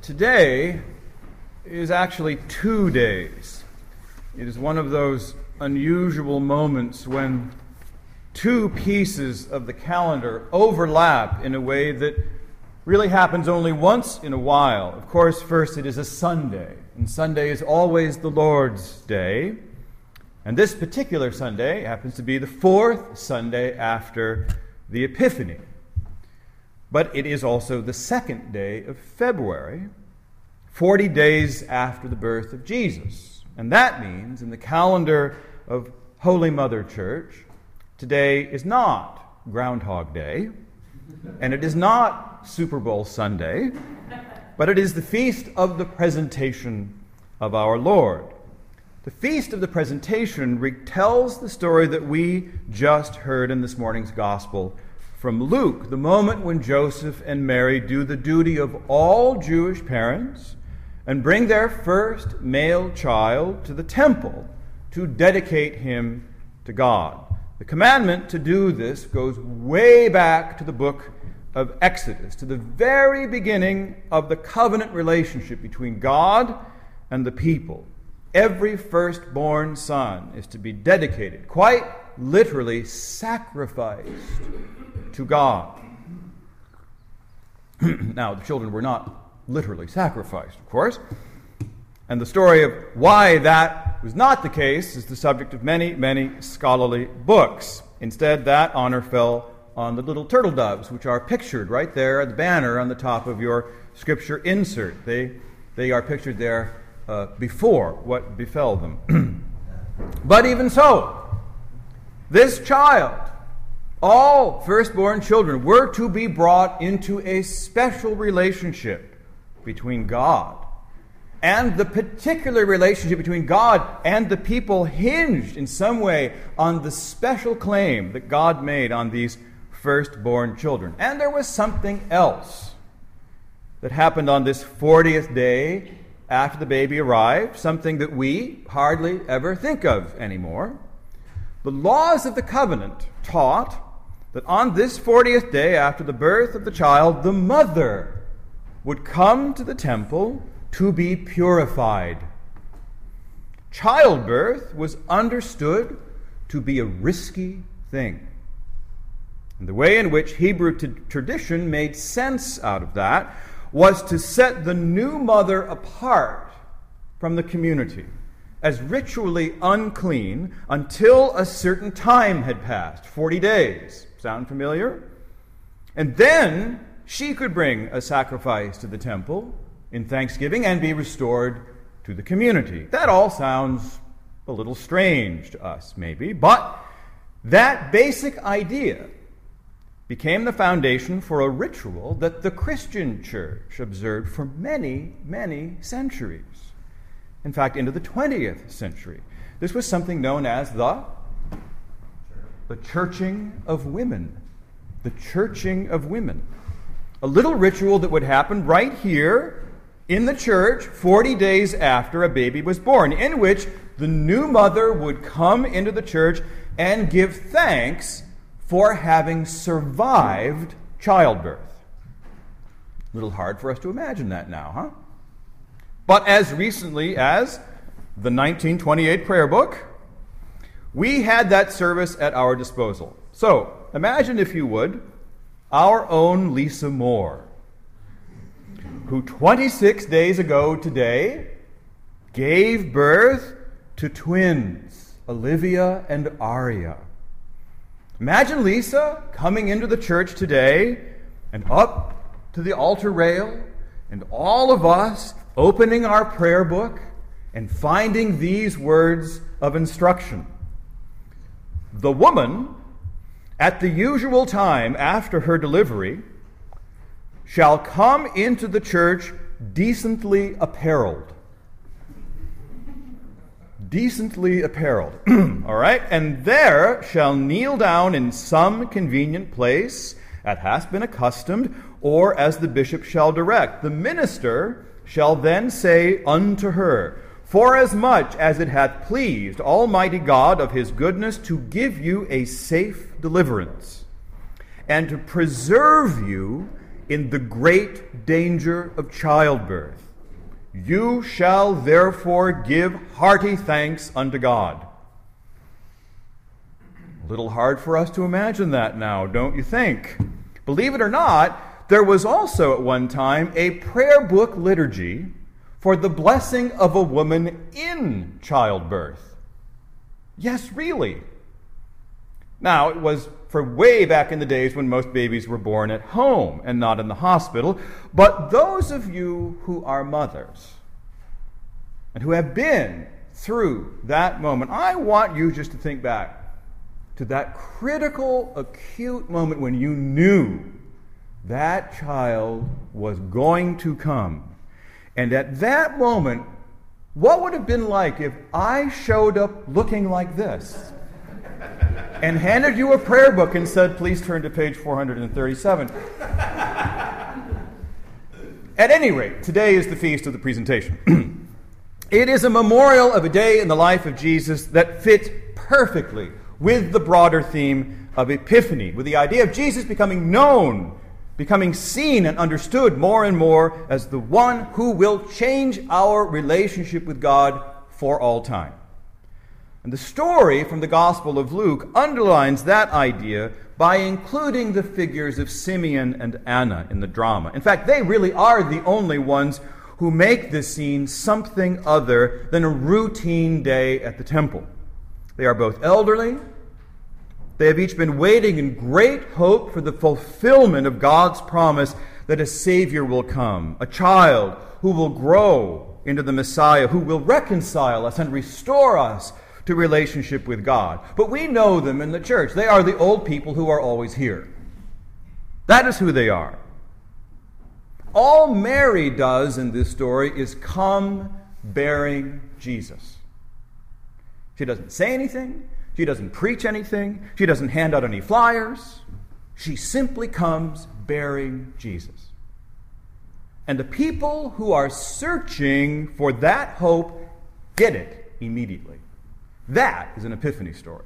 Today is actually 2 days. It is one of those unusual moments when two pieces of the calendar overlap in a way that really happens only once in a while. Of course, first it is a Sunday, and Sunday is always the Lord's Day. And this particular Sunday happens to be the fourth Sunday after the Epiphany. But it is also the second day of February, 40 days after the birth of Jesus. And that means, in the calendar of Holy Mother Church, today is not Groundhog Day, and it is not Super Bowl Sunday, but it is the Feast of the Presentation of our Lord. The Feast of the Presentation retells the story that we just heard in this morning's Gospel from Luke, the moment when Joseph and Mary do the duty of all Jewish parents and bring their first male child to the temple to dedicate him to God. The commandment to do this goes way back to the book of Exodus, to the very beginning of the covenant relationship between God and the people. Every firstborn son is to be dedicated, quite literally sacrificed to God. Now, the children were not literally sacrificed, of course. And the story of why that was not the case is the subject of many, many scholarly books. Instead, that honor fell on the little turtle doves, which are pictured right there at the banner on the top of your scripture insert. They are pictured there before what befell them. But even so, this child, all firstborn children, were to be brought into a special relationship between God. And the particular relationship between God and the people hinged in some way on the special claim that God made on these firstborn children. And there was something else that happened on this 40th day after the baby arrived, something that we hardly ever think of anymore. The laws of the covenant taught that on this 40th day after the birth of the child, the mother would come to the temple to be purified. Childbirth was understood to be a risky thing. And the way in which Hebrew tradition made sense out of that was to set the new mother apart from the community as ritually unclean until a certain time had passed, 40 days. Sound familiar? And then she could bring a sacrifice to the temple in thanksgiving and be restored to the community. That all sounds a little strange to us, maybe, but that basic idea became the foundation for a ritual that the Christian church observed for many, many centuries. In fact, into the 20th century. This was something known as the churching of women. The churching of women. A little ritual that would happen right here in the church 40 days after a baby was born, in which the new mother would come into the church and give thanks for having survived childbirth. A little hard for us to imagine that now, huh? But as recently as the 1928 prayer book, we had that service at our disposal. So, imagine, if you would, our own Lisa Moore, who 26 days ago today gave birth to twins, Olivia and Aria. Imagine Lisa coming into the church today and up to the altar rail, and all of us opening our prayer book and finding these words of instruction. The woman, at the usual time after her delivery, shall come into the church decently apparelled. Decently apparelled. All right? And there shall kneel down in some convenient place, as has been accustomed, or as the bishop shall direct. The minister shall then say unto her, Forasmuch as it hath pleased Almighty God of his goodness to give you a safe deliverance, and to preserve you in the great danger of childbirth. You shall therefore give hearty thanks unto God. A little hard for us to imagine that now, don't you think? Believe it or not, there was also at one time a prayer book liturgy for the blessing of a woman in childbirth. Yes, really. Now, it was for way back in the days when most babies were born at home and not in the hospital. But those of you who are mothers and who have been through that moment, I want you just to think back to that critical, acute moment when you knew that child was going to come. And at that moment, what would have been like if I showed up looking like this and handed you a prayer book and said, please turn to page 437. At any rate, today is the feast of the presentation. It is a memorial of a day in the life of Jesus that fits perfectly with the broader theme of Epiphany, with the idea of Jesus becoming known, becoming seen and understood more and more as the one who will change our relationship with God for all time. And the story from the Gospel of Luke underlines that idea by including the figures of Simeon and Anna in the drama. In fact, they really are the only ones who make this scene something other than a routine day at the temple. They are both elderly. They have each been waiting in great hope for the fulfillment of God's promise that a Savior will come, a child who will grow into the Messiah, who will reconcile us and restore us to relationship with God. But we know them in the church. They are the old people who are always here. That is who they are. All Mary does in this story is come bearing Jesus. She doesn't say anything. She doesn't preach anything. She doesn't hand out any flyers. She simply comes bearing Jesus. And the people who are searching for that hope get it immediately. That is an Epiphany story.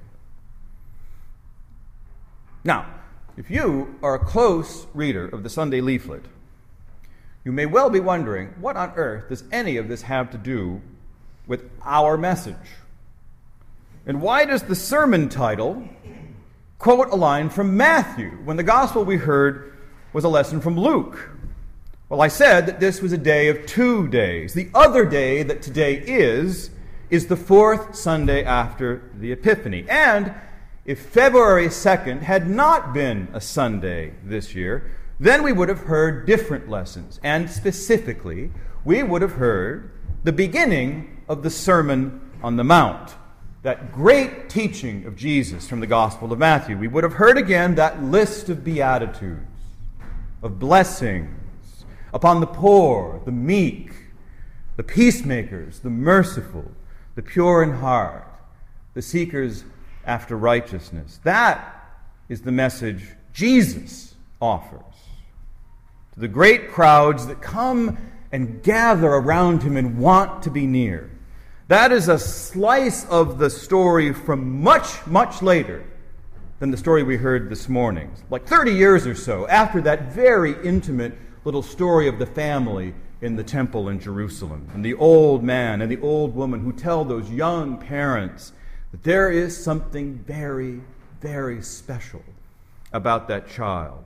Now, if you are a close reader of the Sunday leaflet, you may well be wondering, what on earth does any of this have to do with our message? And why does the sermon title quote a line from Matthew when the gospel we heard was a lesson from Luke? Well, I said that this was a day of 2 days. The other day that today is the fourth Sunday after the Epiphany. And if February 2nd had not been a Sunday this year, then we would have heard different lessons. And specifically, we would have heard the beginning of the Sermon on the Mount, that great teaching of Jesus from the Gospel of Matthew. We would have heard again that list of beatitudes, of blessings upon the poor, the meek, the peacemakers, the merciful, the pure in heart, the seekers after righteousness. That is the message Jesus offers to the great crowds that come and gather around him and want to be near. That is a slice of the story from much, much later than the story we heard this morning. Like 30 years or so after that very intimate little story of the family in the temple in Jerusalem, and the old man and the old woman who tell those young parents that there is something very, very special about that child.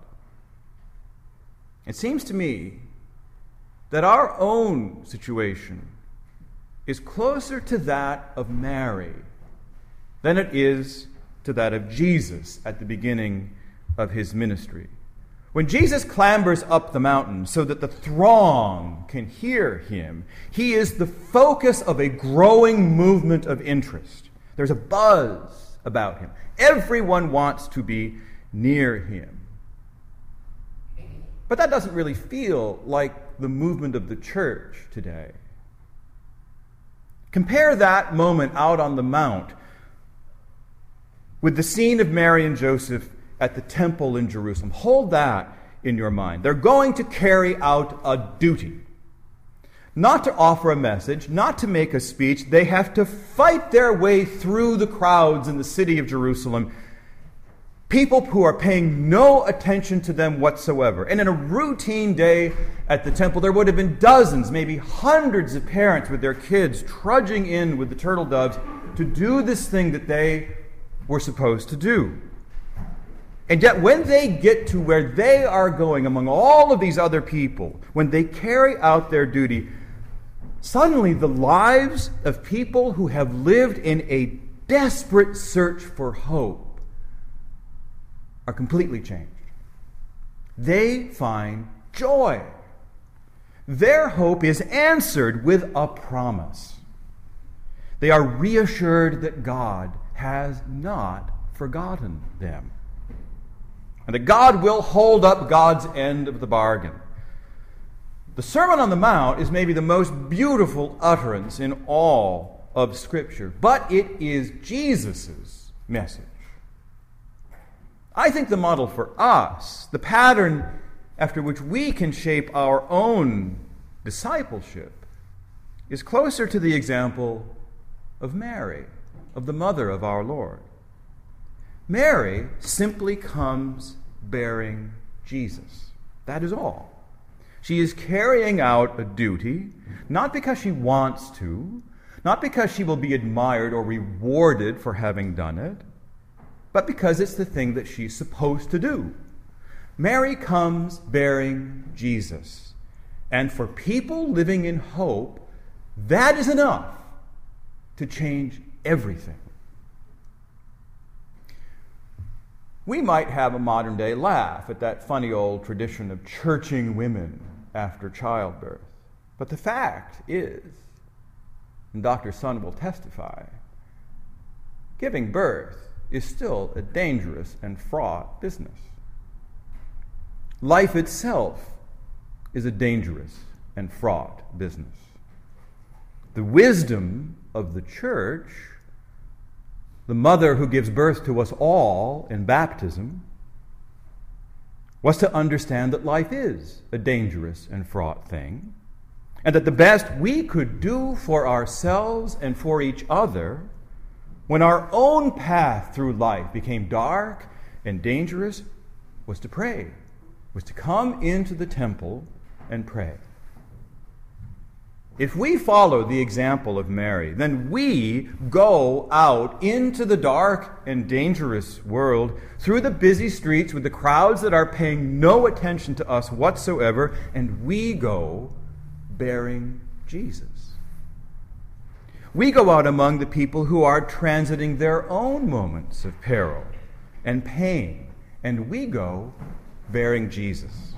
It seems to me that our own situation is closer to that of Mary than it is to that of Jesus at the beginning of his ministry. When Jesus clambers up the mountain so that the throng can hear him, he is the focus of a growing movement of interest. There's a buzz about him. Everyone wants to be near him. But that doesn't really feel like the movement of the church today. Compare that moment out on the Mount with the scene of Mary and Joseph at the temple in Jerusalem. Hold that in your mind. They're going to carry out a duty. Not to offer a message, not to make a speech. They have to fight their way through the crowds in the city of Jerusalem People who are paying no attention to them whatsoever. And in a routine day at the temple, there would have been dozens, maybe hundreds of parents with their kids trudging in with the turtle doves to do this thing that they were supposed to do. And yet when they get to where they are going among all of these other people, when they carry out their duty, suddenly the lives of people who have lived in a desperate search for hope are completely changed. They find joy. Their hope is answered with a promise. They are reassured that God has not forgotten them, and that God will hold up God's end of the bargain. The Sermon on the Mount is maybe the most beautiful utterance in all of Scripture, but it is Jesus' message. I think the model for us, the pattern after which we can shape our own discipleship, is closer to the example of Mary, of the mother of our Lord. Mary simply comes bearing Jesus. That is all. She is carrying out a duty, not because she wants to, not because she will be admired or rewarded for having done it, but because it's the thing that she's supposed to do. Mary comes bearing Jesus. And for people living in hope, that is enough to change everything. We might have a modern day laugh at that funny old tradition of churching women after childbirth. But the fact is, and Dr. Sun will testify, giving birth is still a dangerous and fraught business. Life itself is a dangerous and fraught business. The wisdom of the church, the mother who gives birth to us all in baptism, was to understand that life is a dangerous and fraught thing, and that the best we could do for ourselves and for each other, when our own path through life became dark and dangerous, was to pray, was to come into the temple and pray. If we follow the example of Mary, then we go out into the dark and dangerous world, through the busy streets with the crowds that are paying no attention to us whatsoever, and we go bearing Jesus. We go out among the people who are transiting their own moments of peril and pain, and we go bearing Jesus.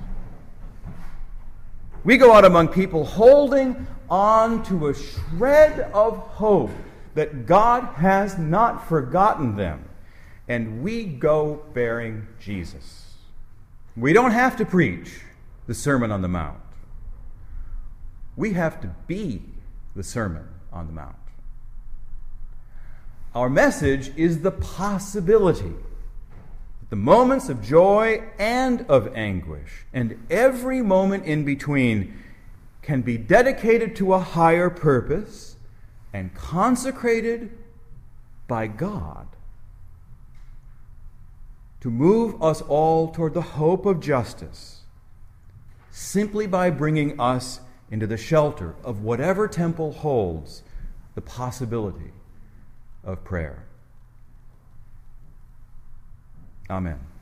We go out among people holding on to a shred of hope that God has not forgotten them, and we go bearing Jesus. We don't have to preach the Sermon on the Mount. We have to be the Sermon on the Mount. Our message is the possibility that the moments of joy and of anguish, and every moment in between, can be dedicated to a higher purpose and consecrated by God to move us all toward the hope of justice, simply by bringing us into the shelter of whatever temple holds the possibility of prayer. Amen.